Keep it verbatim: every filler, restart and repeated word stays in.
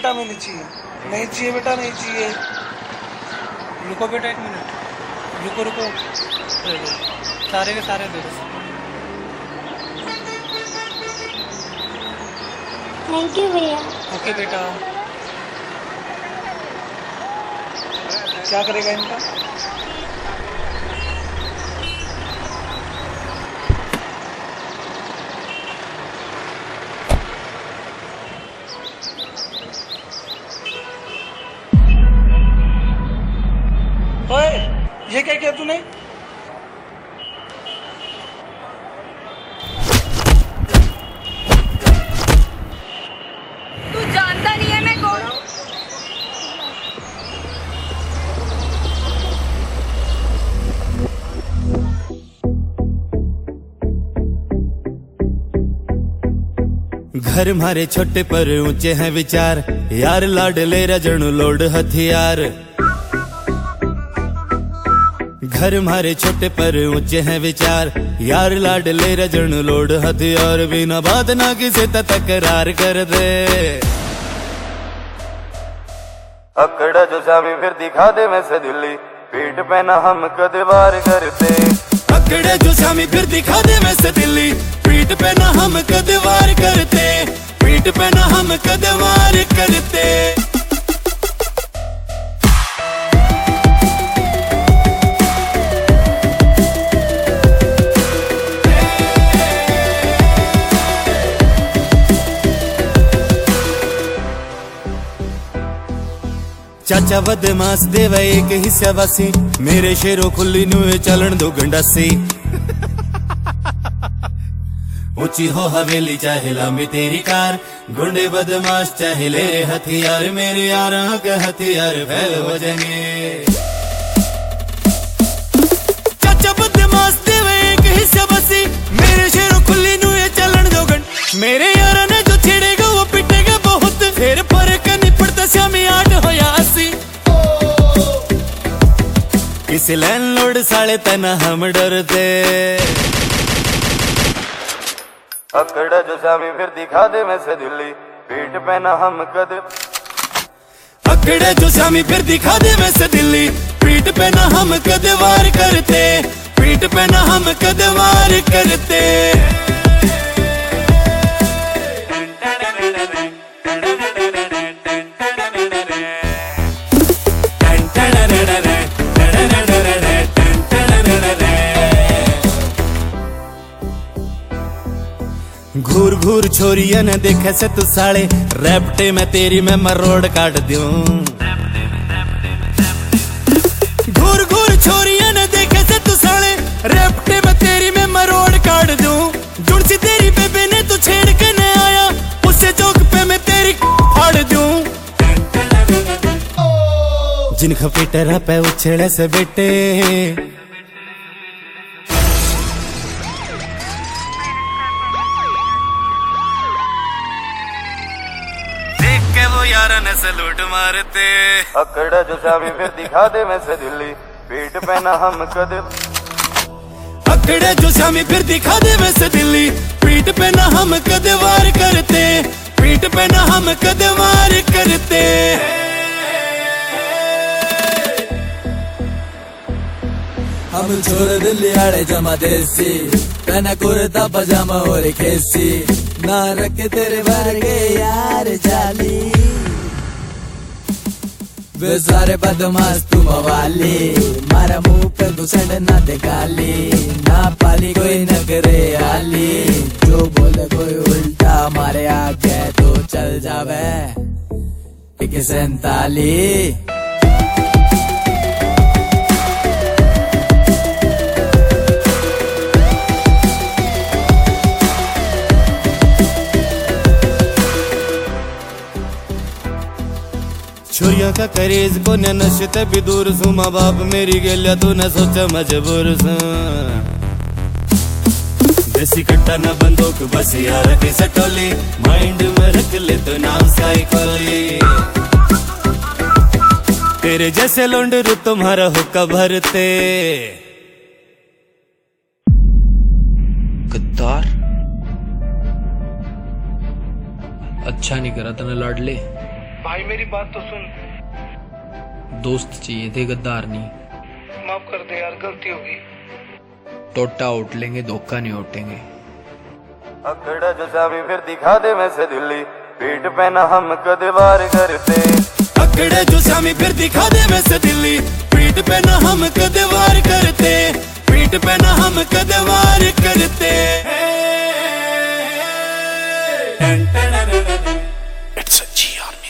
बेटा, मैं नहीं चाहिए, नहीं चाहिए बेटा, नहीं चाहिए। रुको बेटा एक मिनट, रुको रुको, दे दो सारे के सारे दे दो। थैंक यू भैया। ओके बेटा। क्या करेगा इनका? ओए, ये क्या किया तूने? तू जानता नहीं है मैं कौन हूँ? घर मारे छोटे पर ऊंचे हैं विचार, यार लाडले रजणु लोड हथियार। घर मारे छोटे पर ऊंचे हैं विचार, यार लाडले रजणु लोड हथियार। बिना बात ना किसी तकरार कर दे, अकड़ा जो सामी फिर दिखा दे मैं से दिल्ली, पीठ पे ना हम कद वार करते। अकड़े जो सामी फिर दिखा दे मैं से दिल्ली, पीठ पे ना हम कद वार करते, पीठ पे ना हम कद वार करते। चाचा बदमाश देवा एक हिस्सा वासी, मेरे शेरों खुली नुए चलन दो गंडासी। ऊंची हो हवेली चाहे लंबी तेरी कार, गुंडे बदमाश चाहे ले हथियार, मेरे यार के हथियार फैल हो जाएंगे। चाचा बदमाश देवा एक हिस्सा वासी, मेरे शेरों खुली नुए चलन दो गंड। मेरे यार ने जो छेड़ेगा वो पिटेगा बहुत, फिर पर करनी पड़ता श्यामी आठ हो या अस्सी। किसी लैंडलॉर्ड साले तना हम डरते, अकड़ा जो सामी फिर दिखा दे मैं से दिल्ली, पीठ पे ना हम कद। अकड़े जो सामी फिर दिखा दे मैं से दिल्ली, पीठ पे ना हम कद वार करते, पीठ पे ना हम कद वार करते। घूर घूर छोरिया ने देखे से तू साले, रैप्टे में तेरी मैं मरोड़ काट दूं। घूर घूर छोरिया ने देखे से तू साले, रैप्टे में तेरी मैं मरोड़ काट दूं। जुड़ सी तेरी बेबे ने तू छेड़ के न आया, उससे चौक पे मैं तेरी फाड़ दूं। जिनका पीटरा पे उछेड़े से बेटे, यारा ने सलूट मारते। अकड़ा जो सामी फिर दिखा दे मैं से दिल्ली, पीठ पे ना हम कद। अकड़े जो सामी फिर दिखा दे मैं से दिल्ली, पीठ पे ना हम कद वार करते, पीठ पे ना हम कद वार करते। हम छोर दिल्ली आड़े जमा देसी, पहना कुर्ता पजामा और खेसी, ना रखे तेरे वर्गे यार जाली। वे सारे बदमाश तू मवाली, मारा मुंह पे घुसड़ ना दे गाली, ना पाली कोई नगरे आली। जो बोले कोई उल्टा मारे आगे तो चल जावे एक सैंताली। छोरिया का करेज को न नशते भी दूर सू, माँ बाप मेरी गेलिया तू न सोचा मजबूर सू। देसी कट्टा न बंदूक बस यार की सटोली, माइंड में रख ले तो नाम साइकोली। तेरे जैसे लोंडरू तुम्हारा हुक्का भरते। गद्दार, अच्छा नहीं करा तने लाडले। भाई मेरी बात तो सुन। दोस्त चाहिए थे, गद्दार नहीं। माफ कर दे यार, गलती होगी। टोटा उठ लेंगे, धोखा नहीं उठेंगे। अकड़ा जो सामी फिर दिखा दे वैसे दिल्ली, पीठ पे ना हम कदे वार करते। अकड़े जो सामी फिर दिखा दे वैसे दिल्ली, पीठ पे ना हम कदे वार करते। पीठ पे ना हम कदे वार करते। It's a G R